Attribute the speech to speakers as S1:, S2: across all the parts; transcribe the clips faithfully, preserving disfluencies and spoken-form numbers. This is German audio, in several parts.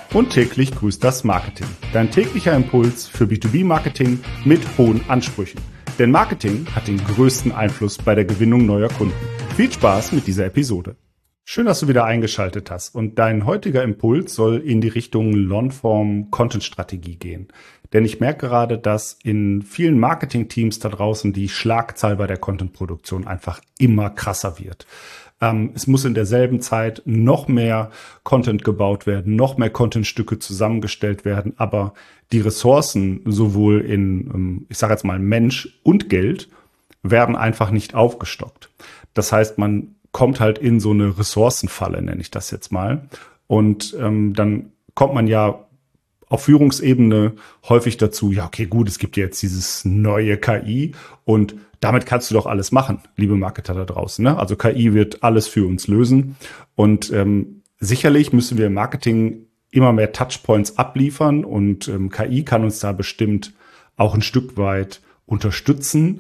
S1: Und täglich grüßt das Marketing. Dein täglicher Impuls für B zwei B-Marketing mit hohen Ansprüchen. Denn Marketing hat den größten Einfluss bei der Gewinnung neuer Kunden. Viel Spaß mit dieser Episode. Schön, dass du wieder eingeschaltet hast. Und dein heutiger Impuls soll in die Richtung Longform-Content-Strategie gehen. Denn ich merke gerade, dass in vielen Marketing-Teams da draußen die Schlagzahl bei der Content-Produktion einfach immer krasser wird. Ähm, es muss in derselben Zeit noch mehr Content gebaut werden, noch mehr Content-Stücke zusammengestellt werden, aber die Ressourcen sowohl in, ähm, ich sage jetzt mal Mensch und Geld, werden einfach nicht aufgestockt. Das heißt, man kommt halt in so eine Ressourcenfalle, nenne ich das jetzt mal. Und ähm, dann kommt man ja auf Führungsebene häufig dazu, ja, okay, gut, es gibt jetzt dieses neue K I und damit kannst du doch alles machen, liebe Marketer da draußen. Ne? Also K I wird alles für uns lösen. Und ähm, sicherlich müssen wir im Marketing immer mehr Touchpoints abliefern und ähm, K I kann uns da bestimmt auch ein Stück weit unterstützen.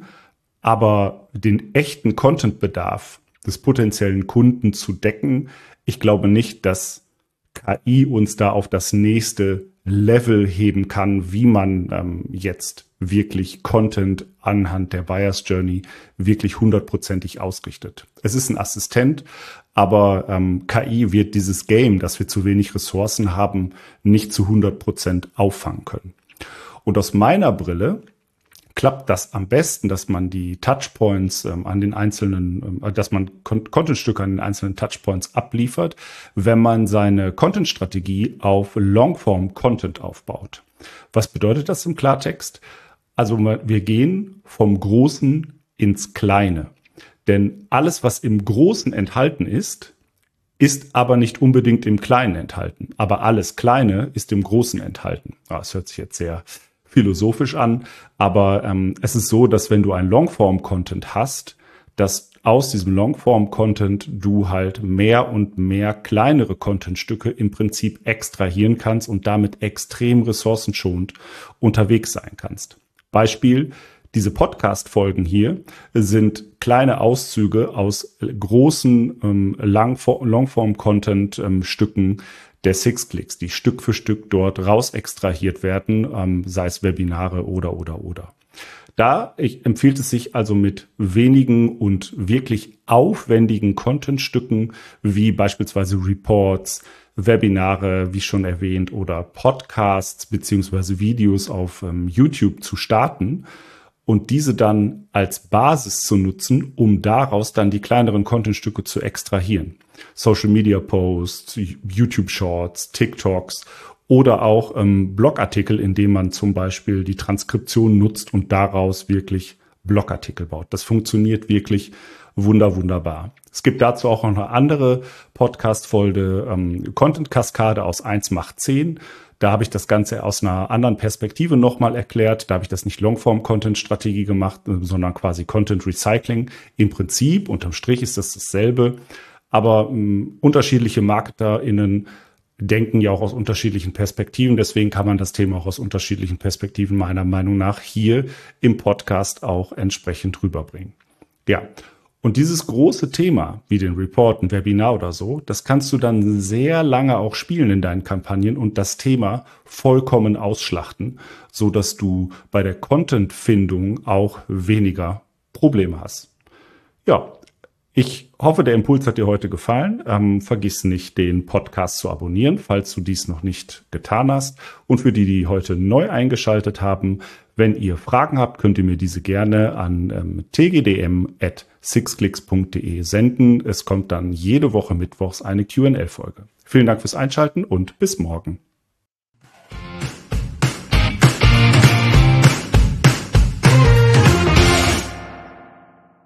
S1: Aber den echten Contentbedarf des potenziellen Kunden zu decken, ich glaube nicht, dass K I uns da auf das nächste Level heben kann, wie man ähm, jetzt wirklich Content anhand der Buyer's Journey wirklich hundertprozentig ausrichtet. Es ist ein Assistent, aber ähm, K I wird dieses Game, dass wir zu wenig Ressourcen haben, nicht zu hundert Prozent auffangen können. Und aus meiner Brille klappt das am besten, dass man die Touchpoints ähm, an den einzelnen, ähm, dass man Con- Contentstücke an den einzelnen Touchpoints abliefert, wenn man seine Content-Strategie auf Longform-Content aufbaut. Was bedeutet das im Klartext? Also wir gehen vom Großen ins Kleine. Denn alles, was im Großen enthalten ist, ist aber nicht unbedingt im Kleinen enthalten. Aber alles Kleine ist im Großen enthalten. Ah, das hört sich jetzt sehr philosophisch an, aber ähm, es ist so, dass wenn du ein Longform-Content hast, dass aus diesem Longform-Content du halt mehr und mehr kleinere Contentstücke im Prinzip extrahieren kannst und damit extrem ressourcenschonend unterwegs sein kannst. Beispiel, diese Podcast-Folgen hier sind kleine Auszüge aus großen ähm, Longform-Content-Stücken der Six-Clicks, die Stück für Stück dort raus extrahiert werden, ähm, sei es Webinare oder, oder, oder. Da ich, empfiehlt es sich also mit wenigen und wirklich aufwendigen Contentstücken wie beispielsweise Reports, Webinare, wie schon erwähnt, oder Podcasts beziehungsweise Videos auf ähm, YouTube zu starten und diese dann als Basis zu nutzen, um daraus dann die kleineren Contentstücke zu extrahieren. Social Media Posts, YouTube Shorts, TikToks oder auch ähm, Blogartikel, indem man zum Beispiel die Transkription nutzt und daraus wirklich Blogartikel baut. Das funktioniert wirklich wunder, wunderbar. Es gibt dazu auch noch eine andere Podcast-Folge, ähm, Content-Kaskade aus eins macht zehn. Da habe ich das Ganze aus einer anderen Perspektive nochmal erklärt. Da habe ich das nicht Longform-Content-Strategie gemacht, sondern quasi Content-Recycling. Im Prinzip, unterm Strich ist das dasselbe. Aber mh, unterschiedliche MarketerInnen denken ja auch aus unterschiedlichen Perspektiven. Deswegen kann man das Thema auch aus unterschiedlichen Perspektiven meiner Meinung nach hier im Podcast auch entsprechend rüberbringen. Ja, und dieses große Thema, wie den Report, ein Webinar oder so, das kannst du dann sehr lange auch spielen in deinen Kampagnen und das Thema vollkommen ausschlachten, so dass du bei der Content-Findung auch weniger Probleme hast. Ja, ich hoffe, der Impuls hat dir heute gefallen. Ähm, vergiss nicht, den Podcast zu abonnieren, falls du dies noch nicht getan hast. Und für die, die heute neu eingeschaltet haben, wenn ihr Fragen habt, könnt ihr mir diese gerne an ähm, t g d m at sixclicks punkt d e senden. Es kommt dann jede Woche mittwochs eine Q and A-Folge. Vielen Dank fürs Einschalten und bis morgen.